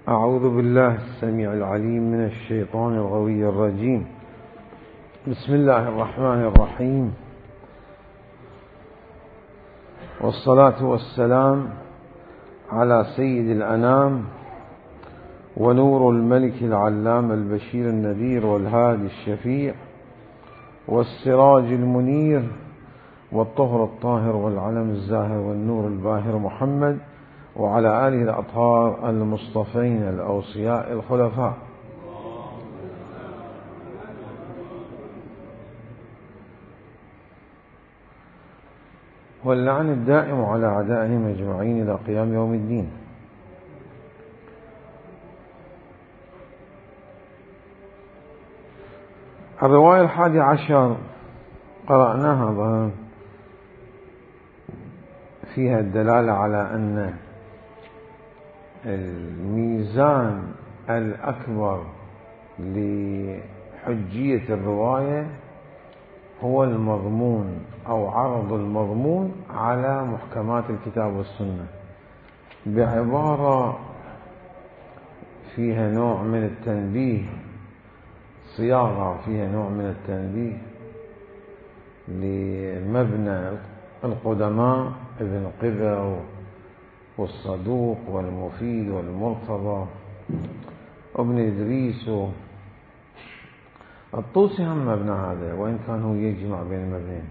أعوذ بالله السميع العليم من الشيطان الغوي الرجيم. بسم الله الرحمن الرحيم، والصلاة والسلام على سيد الأنام ونور الملك العلام البشير النذير والهادي الشفيع والسراج المنير والطهر الطاهر والعلم الزاهر والنور الباهر محمد وعلى آله الأطهار المصطفين الأوصياء الخلفاء. واللعن الدائم على أعدائهم أجمعين إلى قيام يوم الدين. الرواية 11 قرأناها ظهرا، فيها الدلالة على أن الميزان الأكبر لحجية الرواية هو المضمون أو عرض المضمون على محكمات الكتاب والسنة، بعبارة فيها نوع من التنبيه، صياغة فيها نوع من التنبيه لمبنى القدماء ابن قبة والصدوق والمفيد والمرتضى وابن إدريس. الطوسي هم مبنى هذا، وإن كان هو يجمع بين المبنين،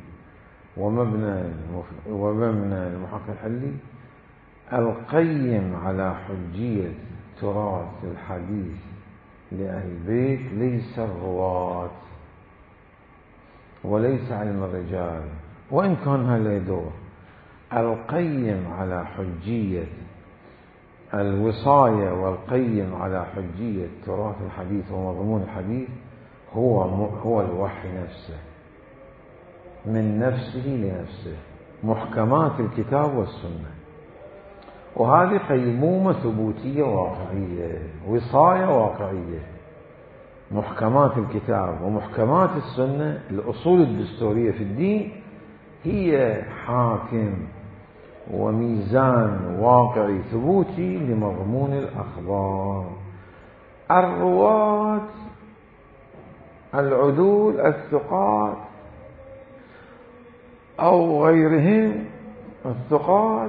ومبنى المحقق الحلي. القيم على حجية تراث الحديث لأهل البيت ليس الرواة وليس علم الرجال، وإن كان هذا يدور. القيم على حجية الوصاية والقيم على حجية تراث الحديث ومضمون الحديث هو الوحي نفسه، من نفسه لنفسه، محكمات الكتاب والسنة. وهذه قيمومة ثبوتية واقعية، وصاية واقعية. محكمات الكتاب ومحكمات السنة، الأصول الدستورية في الدين، هي حاكم وميزان واقعي ثبوتي لمضمون الأخبار. الرواة العدول الثقات أو غيرهم الثقات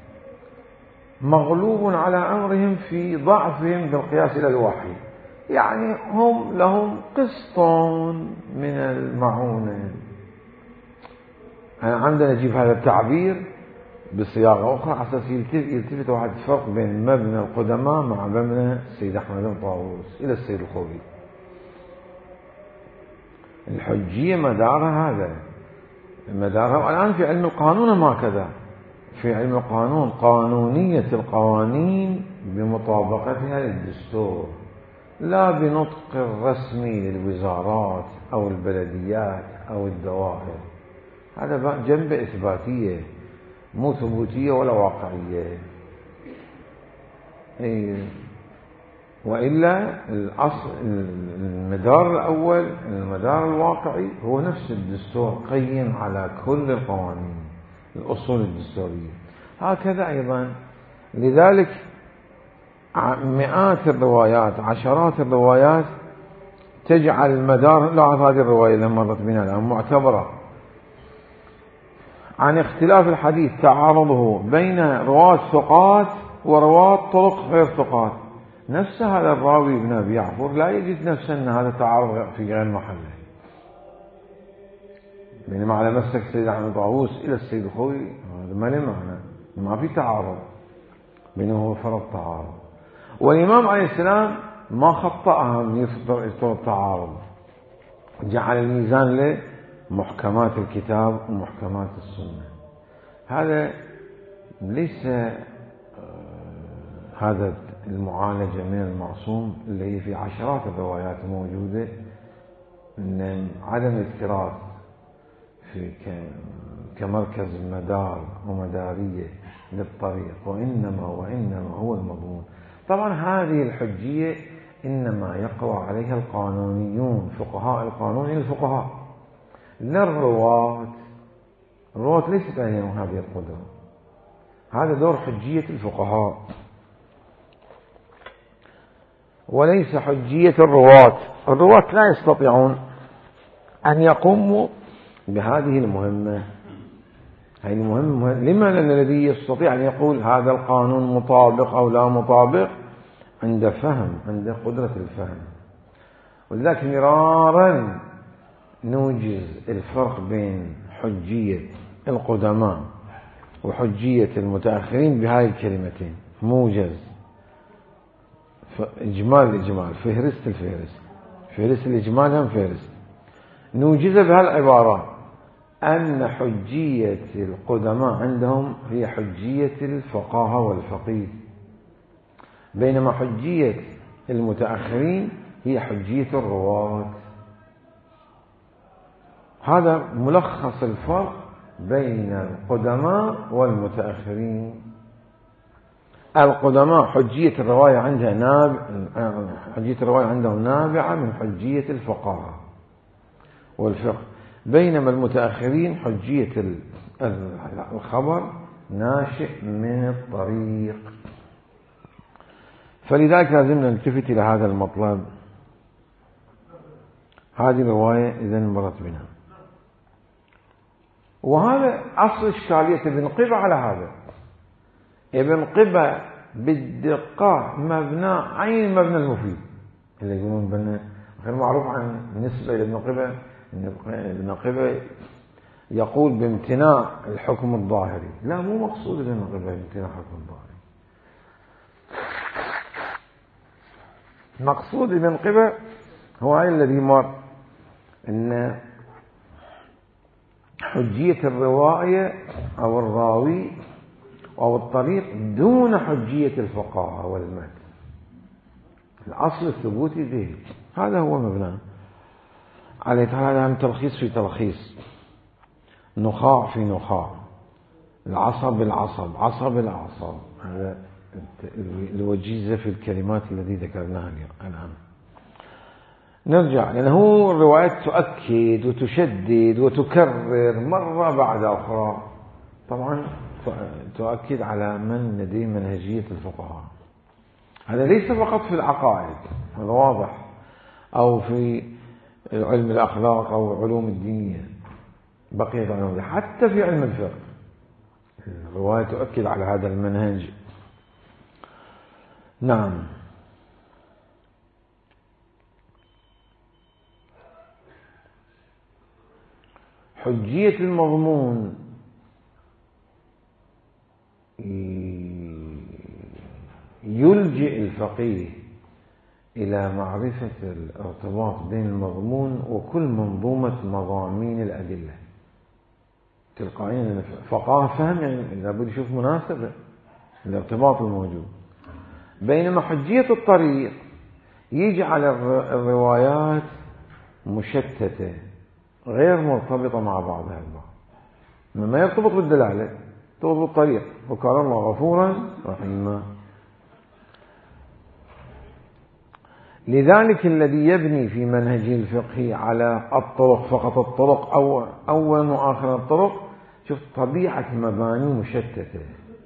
مغلوب على أمرهم في ضعفهم بالقياس إلى الوحي، يعني هم لهم قسط من المعونة. أنا عندنا نجيب هذا التعبير بصياغة أخرى على أساس يلتفت واحد فرق بين مبنى القدماء مع مبنى السيد أحمد بن طاووس إلى السيد الخوئي. الحجية مدارها هذا، مدارها الآن في علم القانون ما كذا. في علم القانون قانونية القوانين بمطابقتها للدستور، لا بنطق الرسمي للوزارات أو البلديات أو الدوائر. هذا جنب إثباتية، مو ثبوتية ولا واقعية. وإلا الأصل المدار الأول، المدار الواقعي، هو نفس الدستور، قيم على كل القوانين، الأصول الدستورية. هكذا أيضا، لذلك مئات الروايات، عشرات الروايات تجعل المدار. لاحظ هذه الرواية اللي مرت بنا الآن معتبرة عن اختلاف الحديث، تعارضه بين رواة ثقات ورواة طرق غير ثقات. نفس هذا الراوي ابن أبي يعفور لا يجد نفسه أن هذا تعارض في غير محله، بينما على مسلك السيد أحمد طاووس إلى السيد الخوئي هذا ما له معنى، ما في تعارض بينه وفرض تعارض. والإمام عليه السلام ما خطأها من يفطر التعارض، جعل الميزان له محكمات الكتاب ومحكمات السنة. هذا ليس هذا المعالجة من المعصوم اللي هي في عشرات الروايات موجودة، من عدم التراث في كمركز مدار ومدارية للطريق، وإنما هو المضمون. طبعا هذه الحجية إنما يقوى عليها القانونيون، فقهاء القانون الفقهاء، لا الرواة. الرواة ليست عليهم هذه القدرة، هذا دور حجية الفقهاء. وليس حجية الرواة. الرواة لا يستطيعون أن يقوموا بهذه المهمة. هذه المهمة لما؟ لأن الذي يستطيع أن يقول هذا القانون مطابق أو لا مطابق عند فهم، عند قدرة الفهم. ولذلك مرارا نوجز الفرق بين حجية القدماء وحجية المتأخرين بهذه الكلمتين، موجز، إجمال الإجمال، فهرست الفهرست، فهرست الإجمال هم فهرست، نوجز بهالعبارة أن حجية القدماء عندهم هي حجية الفقاهة والفقيه، بينما حجية المتأخرين هي حجية الرواة. هذا ملخص الفرق بين القدماء والمتأخرين. القدماء حجية الرواية عندهم نابعة من حجية الفقاهة والفقه، بينما المتأخرين حجية الخبر ناشئ من الطريق. فلذلك لازم نلتفت إلى هذا المطلب. هذه الرواية إذن مرت بنا، وهذا أصل إشكالية ابن قبة على هذا. ابن قبة بالدقة مبنى عين المبنى المفيد اللي يقولون بنا غير معروف عن بالنسبة لابن قبة. ابن قبة يقول بامتناع الحكم الظاهري. لا، مو مقصود ابن قبة بامتناع الحكم الظاهري. مقصود ابن قبة هو الذي مر ان حجية الرواية أو الراوي أو الطريق دون حجية الفقاهة والمتن. الأصل الثبوتي ذهني، هذا هو مبناه. عليه هذا هم تلخيص في تلخيص، نخاع في نخاع، العصب العصب، عصب الأعصاب. هذا الوجيزة في الكلمات التي ذكرناها الآن. نرجع، لأنه الروايات تؤكد وتشدد وتكرر مرة بعد أخرى. طبعا تؤكد على من لديه منهجية الفقهاء. هذا ليس فقط في العقائد، هذا واضح، أو في علم الأخلاق أو علوم الدينية، بقية علوم، حتى في علم الفقه الرواية تؤكد على هذا المنهج. نعم. حجية المضمون يلجئ الفقيه إلى معرفة الارتباط بين المضمون وكل منظومة مضامين الأدلة تلقائيا. فقاه فهم، يعني لابد يشوف مناسبة الارتباط الموجود. بينما حجية الطريق يجعل الروايات مشتتة غير مرتبطة مع بعضها البعض، ما يرتبط بالدلالة، يرتبط بالطريق. وكان الله غفورا رحيما. لذلك الذي يبني في منهجه الفقهي على الطرق فقط، الطرق أو أول وآخر الطرق، شوف طبيعة مباني مشتتة،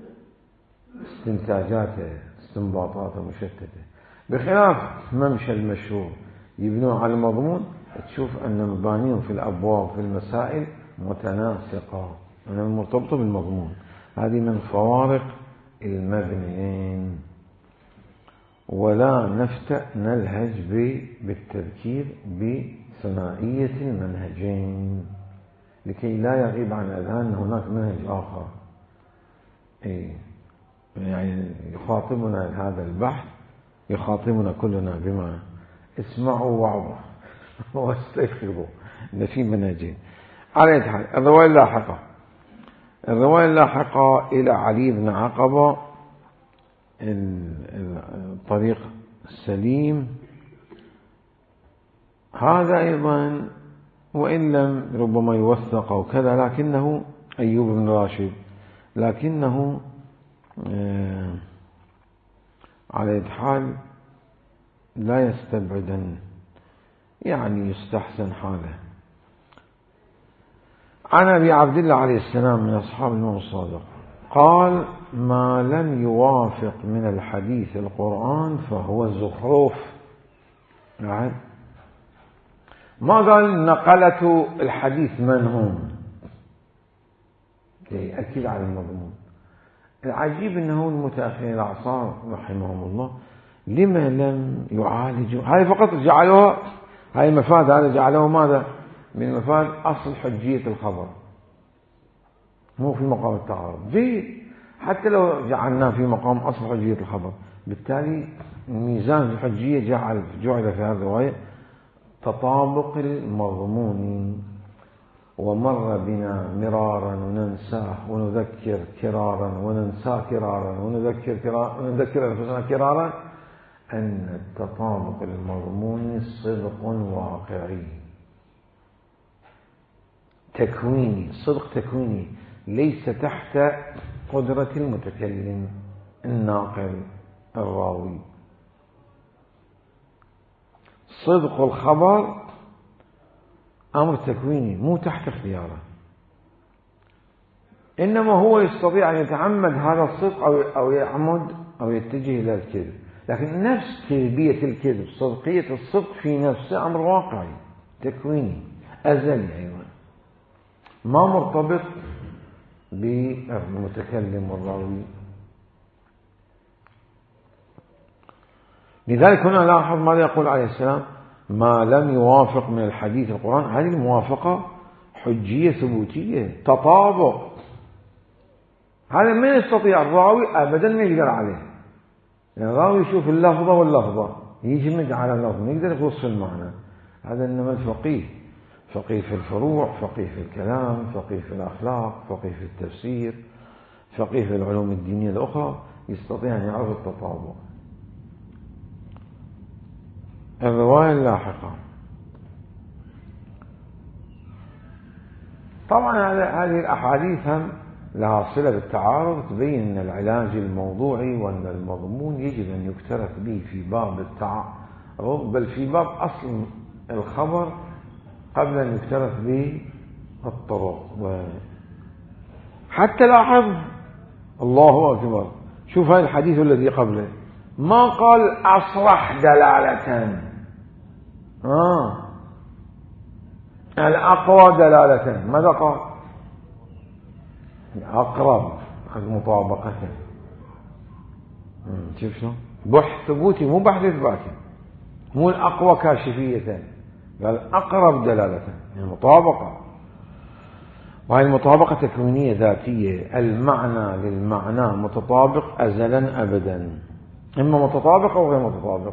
استنتاجاته استنباطاته مشتتة، بخلاف ممشى المشهور يبنون على المضمون، تشوف أن مبانيهم في الأبواب في المسائل متناسقة، أنها مرتبطة بالمضمون. هذه من فوارق المبنيين. ولا نلهج بالتذكير بثنائية المنهجين لكي لا يغيب عن أذهان هناك منهج آخر. يعني يخاطبنا هذا البحث، يخاطبنا كلنا بما اسمعوا وعظوا واستيقظوا إن في منهجين. على أي حال، الرواية اللاحقة إلى علي بن عقبة، الطريق السليم، هذا أيضا وإن لم ربما يوثق أو كذا، لكنه أيوب بن راشد، لكنه على حال لا يستبعدن، يعني يستحسن حاله. عن أبي عبد الله عليه السلام من أصحاب الإمام الصادق قال ما لم يوافق من الحديث القرآن فهو زخرف. يعني ما قال نقلة الحديث من هم، يأكد على المضمون. العجيب أنه المتأخرين الأعصار رحمهم الله لما لم يعالجوا هاي، فقط جعلوها هاي مفاد، هذا جعلوه ماذا من مفاد أصل حجية الخبر، مو في مقام التعارض. جيد، حتى لو جعلناه في مقام أصل حجية الخبر، بالتالي ميزان الحجية جعل في هذه الرواية تطابق المضمون. ومر بنا مرارا وننساه ونذكر كرارا وننساه كرارا ونذكر أنفسنا كرارا أن التطابق المضمون صدق واقعي تكويني، صدق تكويني ليس تحت قدرة المتكلم الناقل الراوي. صدق الخبر أمر تكويني مو تحت اختياره، إنما هو يستطيع أن يتعمد هذا الصدق أو يعمد أو يتجه إلى الكذب، لكن نفس كذبية الكذب، صدقية الصدق في نفسه أمر واقعي تكويني أزلي أيضا، ما مرتبط بالمتكلم والراوي. لذلك هنا لاحظ ماذا يقول عليه السلام ما لم يوافق من الحديث القرآن. هذه الموافقة حجية ثبوتية تطابق، هذا ما يستطيع الراوي أبدا ما يقدر عليه، يعني الراوي يشوف اللفظة واللفظة يجمد على اللفظة ما يقدر يوصل المعنى. هذا إنما الفقيه، فقيه في الفروع، فقيه في الكلام، فقيه في الأخلاق، فقيه في التفسير، فقيه في العلوم الدينية الأخرى يستطيع أن يعرف التطابق. الرواية اللاحقة طبعا هذه الأحاديث هم لها صلة بالتعارض، تبين أن العلاج الموضوعي وأن المضمون يجب أن يكترث به في باب التعارض، بل في باب أصل الخبر قبل أن يكترث به الطرق. حتى لاحظ الله أكبر، شوف هذا الحديث الذي قبله ما قال أصرح دلالة، الأقوى دلالة، ماذا قال؟ أقرب مطابقة. شوف شو بحث ثبوتي مو بحث إثباتي، مو الأقوى كاشفية، قال أقرب دلالة، يعني مطابقة. وهي المطابقة تكوينية ذاتية، المعنى للمعنى متطابق أزلا أبدا، إما متطابق أو غير متطابق.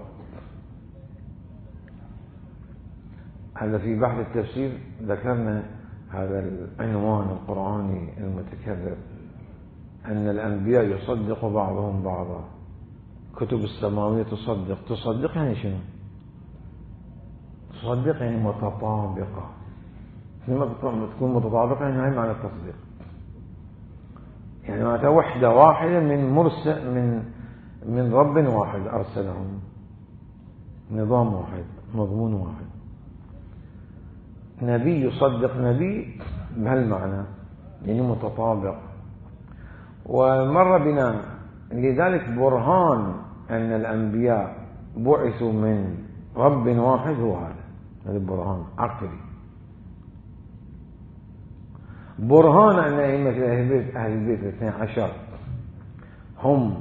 هذا في بحث التفسير ذكرنا هذا العنوان القرآني المتكرر، أن الأنبياء يصدق بعضهم بعضا، كتب السماوية تصدق يعني شنو؟ تصدق يعني متطابقة، لما تكون متطابقة يعني هاي معنى التصديق، يعني معناتها وحدة واحدة من مرسل من رب واحد أرسلهم، نظام واحد، مضمون واحد. نبي يصدق نبي بهالمعنى يعني متطابق. ومر بنا لذلك برهان أن الأنبياء بعثوا من رب واحد هو هذا برهان عقلي. برهان أن أئمة أهل البيت 12 هم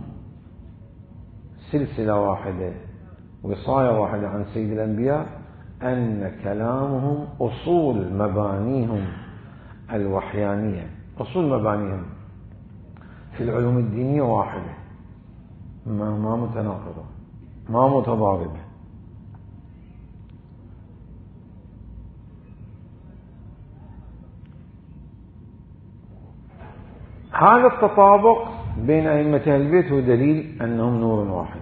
سلسلة واحدة وصاية واحدة عن سيد الأنبياء، أن كلامهم أصول مبانيهم الوحيانية، أصول مبانيهم في العلوم الدينية واحدة، ما متناقضة ما متضاربة. هذا التطابق بين أئمة أهل البيت هو دليل أنهم نور واحد.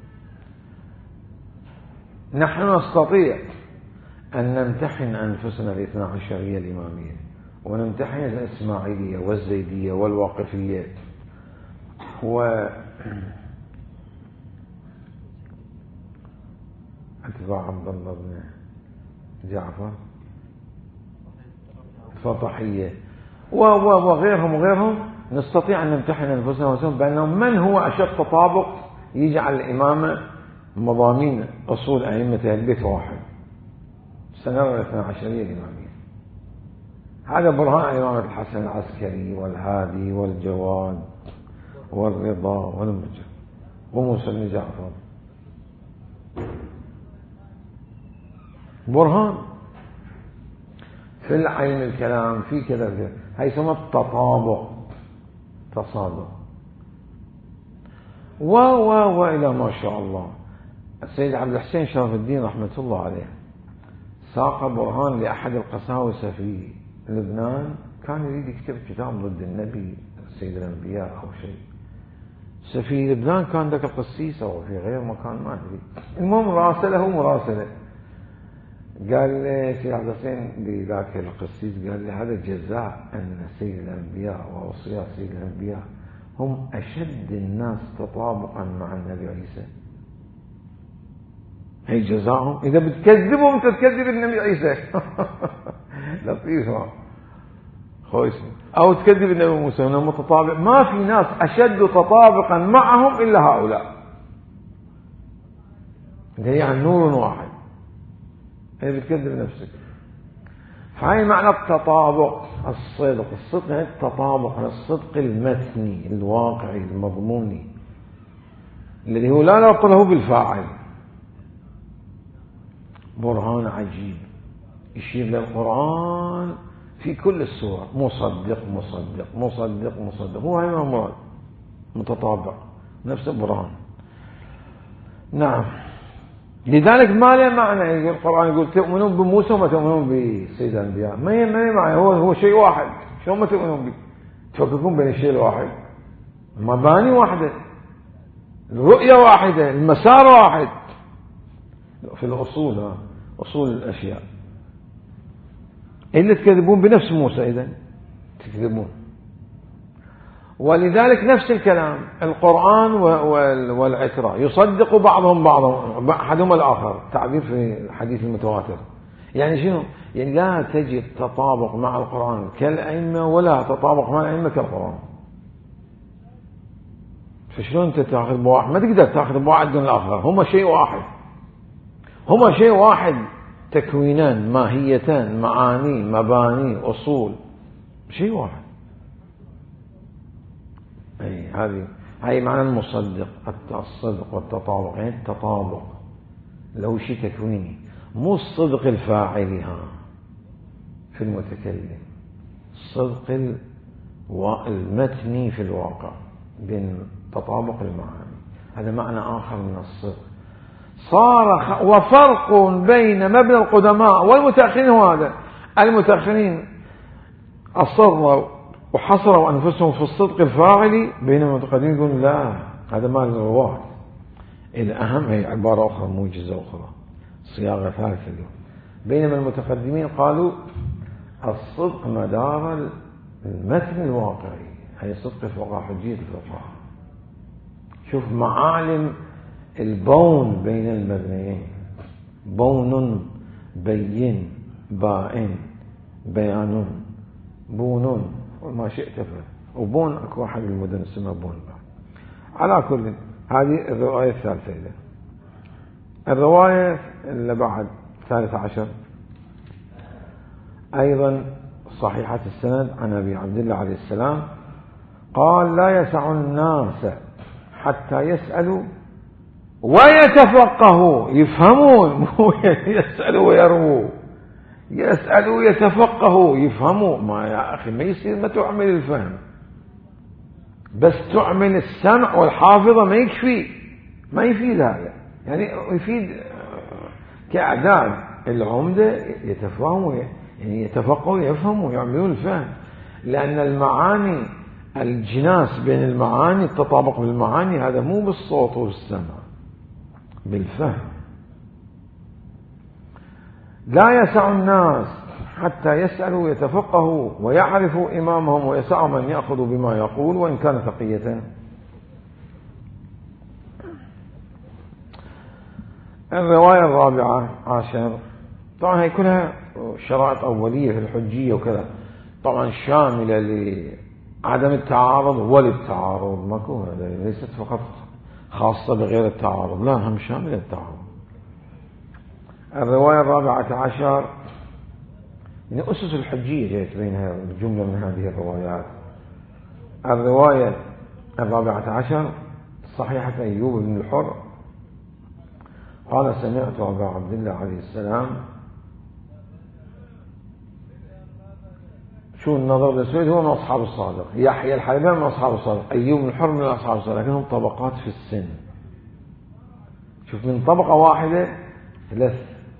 نحن نستطيع أن نمتحن أنفسنا الاثنى عشرية الإمامية، ونمتحن الإسماعيلية والزيدية والواقفية أتباع عبد الله بن جعفر الفطحية وغيرهم نستطيع أن نمتحن أنفسنا ونفسهم بأنهم من هو أشد تطابق يجعل الإمامة مضامين أصول أئمة البيت واحد، سنرى الاثنى عشرية الإمامية. هذا برهان إمامة الحسن العسكري والهادي والجواد والرضا والمجد وموسى بن جعفر، برهان في العلم الكلام في كذا، هي يسمى التطابق، تصادق. وإلى ما شاء الله السيد عبد الحسين شرف الدين رحمة الله عليه ساق برهان لأحد القساوسة في لبنان، كان يريد يكتب كتاب ضد النبي سيد الأنبياء أو شيء، في لبنان كان ذاك القسيس أو في غير مكان ما أدري، المهم راسله مراسلة، قال لي سيد عبد الحسين لذاك القسيس قال لي هذا جزاء أن سيد الأنبياء وأوصياء سيد الأنبياء هم أشد الناس تطابقا مع النبي عيسى، هي جزاهم إذا بتكذبهم تكذب النبي عيسى. لطيف خويس، أو تكذب النبي موسى إنه متطابق، ما في ناس أشد تطابقا معهم إلا هؤلاء، يعني نور واحد، هي بتكذب نفسك. فهي معنى التطابق، الصدق يعني التطابق، الصدق المتني الواقعي المضموني الذي هو لا نقل له بالفاعل. برهان عجيب يشير للقرآن في كل السور، مصدق مصدق مصدق مصدق، هو هذا المراد، متطابق نفس البرهان. نعم، لذلك ما له معنى القرآن يقول تؤمنون بموسى وما تؤمنون بسيد الأنبياء، ما معنى، هو شيء واحد، شو ما تؤمنون به، تفككون بين الشيء الواحد، مباني واحدة، الرؤية واحدة، المسار واحد في الأصول، أصول الأشياء. إلا تكذبون بنفس موسى، إذن تكذبون. ولذلك نفس الكلام القرآن والعترة يصدق بعضهم بعضا، أحدهما الآخر، تعبير في الحديث المتواتر. يعني شنو؟ يعني لا تجد تطابق مع القرآن كالأئمة ولا تطابق مع الأئمة كالقرآن. فشلون أنت تأخذ بواحد؟ ما تقدر تأخذ بواحد دون الآخر، هما شيء واحد، هما شيء واحد، تكوينان، ماهيتان، معاني، مباني، أصول، شيء واحد. هذه معنى المصدق، الصدق والتطابق، يعني التطابق له شيء تكويني، مو الصدق الفاعلها في المتكلم، الصدق المتني في الواقع بين تطابق المعاني، هذا معنى آخر من الصدق. صار وفرق بين مبنى القدماء والمتأخرين هو هذا، المتأخرين أصروا وحصروا أنفسهم في الصدق الفاعلي، بينما المتقدمين يقولون لا، هذا ما الرواة، الأهم هي عبارة أخرى، موجزة أخرى، صياغة ثالثة اليوم. بينما المتقدمين قالوا الصدق مدار المتن الواقعي، هي صدق الفقهاء، حجية الفقهاء. شوف معالم البون بين المبنيين، بون بين بائن بيان بون وما شئت فعل، وبون اكو واحد من المدن اسمها بون. على كل هذه الرواية الثالثة. الرواية اللي بعد 13 أيضا صحيحة السند عن أبي عبد الله عليه السلام قال لا يسع الناس حتى يسألوا ويتفقهوا، يفهمون، يسألوا ويرووا، يسألوا يتفقهوا يفهموا. ما يا أخي ما يصير ما تعمل الفهم، بس تعمل السمع والحافظة ما يكفي، ما يفيد هذا، يعني يفيد كأعداد العمدة يتفهموا، يعني يتفقهوا يفهموا يعملون الفهم، لأن المعاني الجناس بين المعاني، التطابق بالمعاني، هذا مو بالصوت والسمع، بالفهم. لا يسع الناس حتى يسألوا ويتفقهوا ويعرفوا إمامهم ويسع من يأخذ بما يقول وإن كان تقية. الرواية الرابعة عشر، طبعا هي كلها شرائط أولية في الحجية وكذا، طبعا شاملة عدم التعارض وللتعارض ماكو، ليست فقط خاصة بغير التعارض، لا هم شامل التعارض. الرواية 14 من أسس الحجية جاءت بينها جملة من هذه الروايات. الرواية 14 صحيحة أيوب بن الحر قال سمعت أبا عبد الله عليه السلام. شو النظر للسويد هو من أصحاب الصادق، يحيى الحلبي من أصحاب الصادق، أيوب بن الحر من أصحاب الصادق، لكنهم طبقات في السن. شوف من طبقة واحدة 3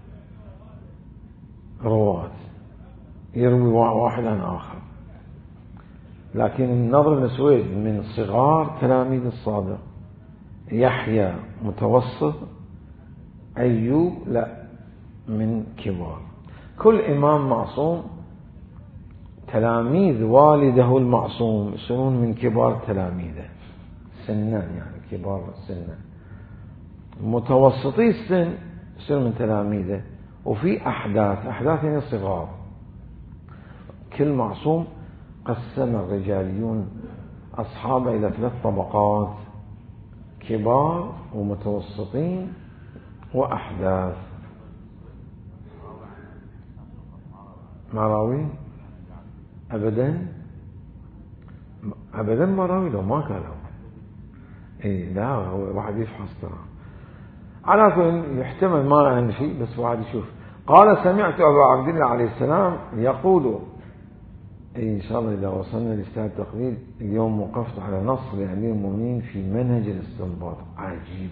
رواة يروي واحد عن آخر. لكن النضر بن سويد من صغار تلاميذ الصادق، يحيى متوسط، أيوب لا من كبار. كل إمام معصوم تلاميذ والده المعصوم يصيرون من كبار تلاميذه سنا، يعني كبار سنا. متوسطي السن يصير من تلاميذه. وفي أحداث يعني صغار. كل معصوم قسم الرجاليون أصحابه إلى 3 طبقات: كبار ومتوسطين وأحداث. مراوي أبدا مراوي لو ما قالوا لا، هو واحد يفحص ترى. على كل يحتمل ما عندي شيء، بس واحد يشوف. قال سمعت أبا عبد الله عليه السلام يقول، إن شاء الله إذا وصلنا لاجتهاد التقليد. اليوم وقفت على نص لأمير المؤمنين في منهج الاستنباط، عجيب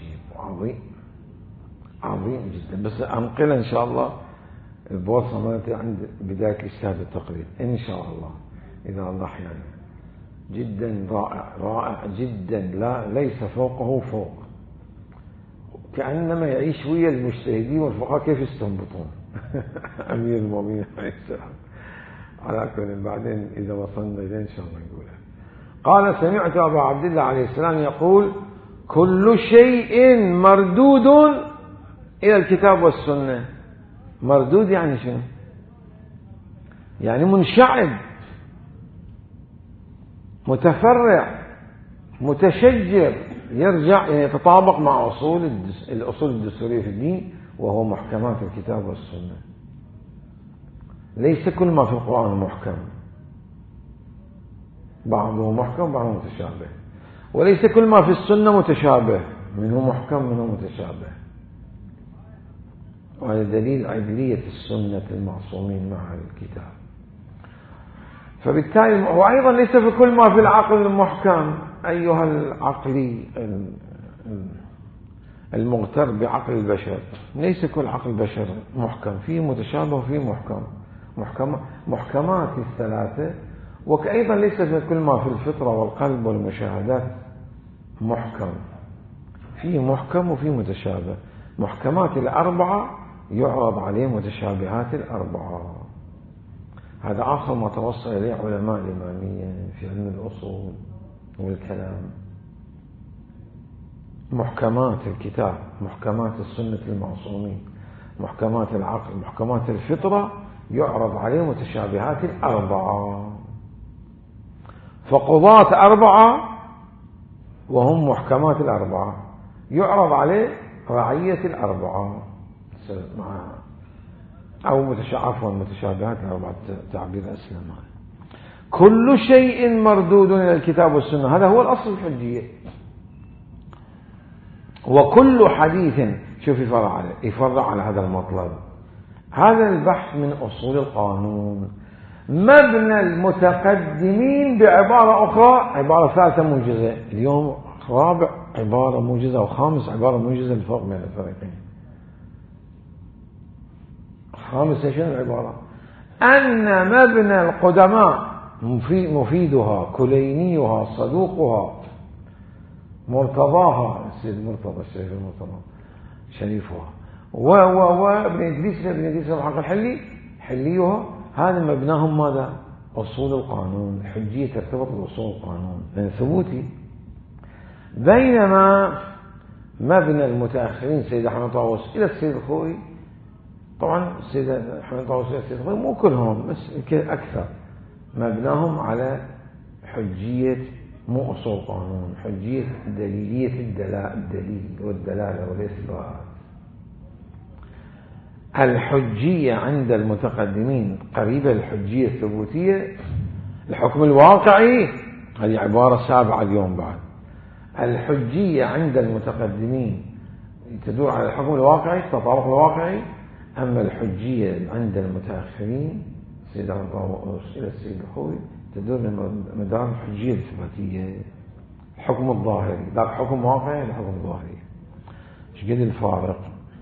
عظيم جدا. بس أنقل إن شاء الله البوصة مالتي عند بداية اجتهاد التقليد إن شاء الله إذا الله أحيانا. جدا رائع جدا، لا ليس فوقه فوق. كأنما يعيش ويا المجتهدين والفقهاء كيف يستنبطون. أمير المؤمنين عليه السلام. على كل بعدين إذا وصلنا إليه إن شاء الله نقولها. قال سمعت أبا عبد الله عليه السلام يقول: كل شيء مردود إلى الكتاب والسنة. مردود يعني شنو؟ يعني منشعب، متفرع، متشجر، يرجع يعني يتطابق مع الأصول الدستورية في الدين، وهو محكمات الكتاب والسنة. ليس كل ما في القرآن محكم، بعضه محكم بعضه متشابه. وليس كل ما في السنة متشابه، منه محكم منه متشابه. وهذا دليل عدلية السنة المعصومين مع الكتاب. فبالتالي وأيضا ليس في كل ما في العقل محكم. أيها العقلي المغتر بعقل البشر، ليس كل عقل البشر محكم، فيه متشابه وفيه محكم. محكمات 3. وأيضا ليس في كل ما في الفطرة والقلب والمشاهدات محكم، فيه محكم وفيه متشابه. محكمات 4 يعرض عليه متشابهات 4. هذا آخر ما توصل إليه علماء الإمامية في علم الأصول والكلام. محكمات الكتاب، محكمات السنة المعصومين، محكمات العقل، محكمات الفطرة، يعرض عليه متشابهات 4. فقضاة 4 وهم محكمات 4 يعرض عليه رعية 4 أو متشابهات 4 تعبير أسلم. كل شيء مردود إلى الكتاب والسنة، هذا هو الأصل الحجية. وكل حديث، شوف يفرع على هذا المطلب. هذا البحث من أصول القانون. مبنى المتقدمين بعبارة أخرى، عبارة ثالثة موجزة. اليوم رابع عبارة موجزة وخامس عبارة موجزة، الفرق بين الفريقين. خامسة شنو العبارة؟ أن مبنى القدماء مفيدها، كلينيها، صدوقها، مرتضاها، السيد مرتضى الشريف المرتضى شريفها، وابن إدريس الحق الحلي حليها. هذا مبناهم ماذا؟ أصول القانون. الحجية ترتبط بأصول القانون لأن ثبوتي. بينما مبنى المتأخرين سيد أحمد طاووس إلى السيد الخوئي، طبعا السيد أحمد طاووس إلى السيد الخوئي مو كلهم بس أكثر، مبناهم على حجية مو أصول قانون، حجية دليلية الدليل والدلالة والإثبات. الحجية عند المتقدمين قريبة للحجية الثبوتية. الحكم الواقعي هذه عبارة سابعة اليوم بعد. الحجية عند المتقدمين تدور على الحكم الواقعي، التطابق الواقعي. أما الحجية عند المتأخرين سيد عبد الطاووس إلى السيد الخوي تدور مدار الحجية الإثباتية، الحكم الظاهري. ذاك حكم واقعي، الحكم ظاهري. ايش قد الفارق؟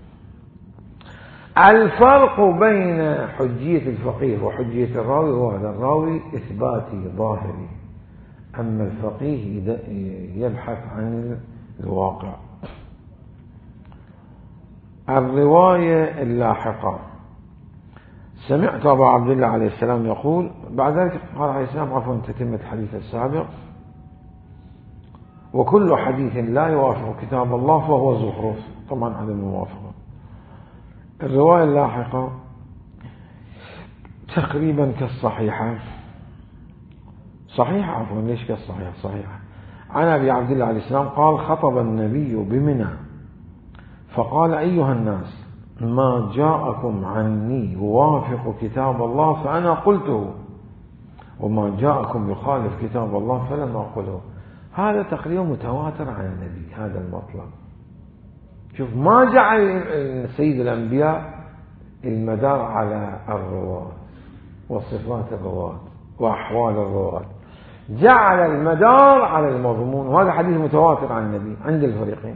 الفرق بين حجية الفقيه وحجية الراوي هو هذا: الراوي إثباتي ظاهري، أما الفقيه يبحث عن الواقع. الرواية اللاحقة: سمعت أبا عبد الله عليه السلام يقول. بعد ذلك قال عليه السلام عفوا تتمة الحديث السابق: وكل حديث لا يوافق كتاب الله فهو زخرف. طبعا عدم الموافقة. الرواية اللاحقة تقريبا كالصحيحة، صحيحة عفوا ليش كالصحيحة، صحيحة. عن أبي عبد الله عليه السلام قال: خطب النبي بمنى فقال: أيها الناس، ما جاءكم عني يوافق كتاب الله فأنا قلته، وما جاءكم يخالف كتاب الله فلم أقله. هذا تقريبا متواتر عن النبي، هذا المطلب. شوف، ما جعل سيد الأنبياء المدار على الرواة وصفات الرواة وأحوال الرواة، جعل المدار على المضمون. وهذا حديث متواتر عن النبي عند الفريقين،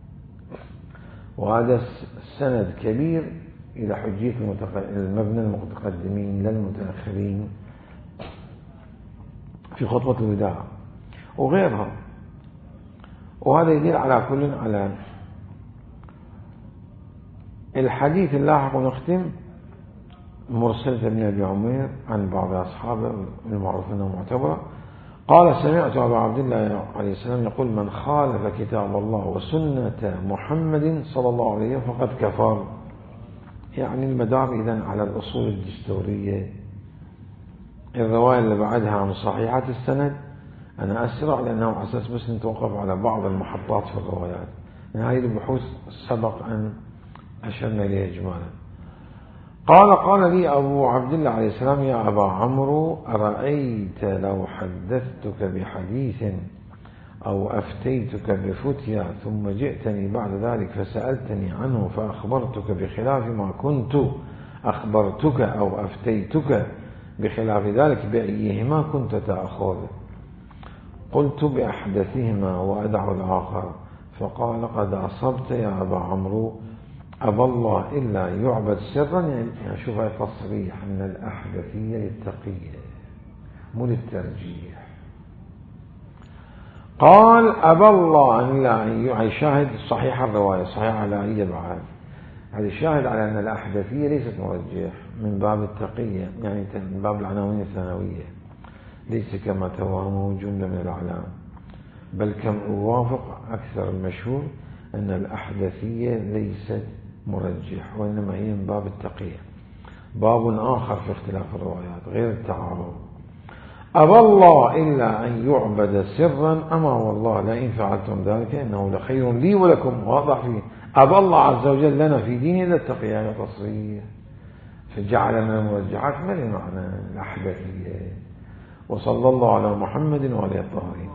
وهذا السند كبير إلى حجية المبنى المتقدمين للمتأخرين في خطبة الوداع وغيرها. وهذا يدل على كل على الحديث اللاحق. ونختم مرسلة ابن أبي عمير عن بعض أصحابه المعروف أنه معتبرة. قال: سمعت أبا عبد الله عليه السلام يقول: من خالف كتاب الله وسنة محمد صلى الله عليه وسلم فقد كفر. يعني المدار إذن على الأصول الدستورية. الرواية اللي بعدها عن صحيحة السند أنا أسرع لأنه على أساس بس نتوقف على بعض المحطات في الروايات. هذه البحوث سبق أن أشرنا إليها إجمالا. قال لي أبو عبد الله عليه السلام: يا أبا عمرو، أرأيت لو حدثتك بحديث أو أفتيتك بفتيا ثم جئتني بعد ذلك فسألتني عنه فأخبرتك بخلاف ما كنت أخبرتك أو أفتيتك بخلاف ذلك، بأيهما كنت تأخذ؟ قلت: بأحدثهما وأدع الآخر. فقال: قد أصبت يا أبا عمرو، أبى الله إلا يعبد سرا. يعني شوف هاي تصريح أن الأحدثية للتقية مو للترجيح. قال: أبى الله أن لا شاهد صحيح الرواية صحيح على أي بعد. هذا الشاهد على أن الأحدثية ليست مرجح من باب التقية، يعني من باب العناوين الثانوية، ليس كما توهمه جملة من الأعلام، بل كم يوافق أكثر المشهور أن الأحدثية ليست مرجح، وإنما هي من باب التقية. باب آخر في اختلاف الروايات غير التعارض. أبى الله إلا أن يعبد سرا، أما والله لئن فعلتم ذلك إنه لخير لي ولكم. واضح فيه أبى الله عز وجل لنا في دينه إلا التقية. هذا تصريح فجعل من المرجحات ما لمعنى الأحدثية. وصلى الله على محمد وعلى الطاهرين.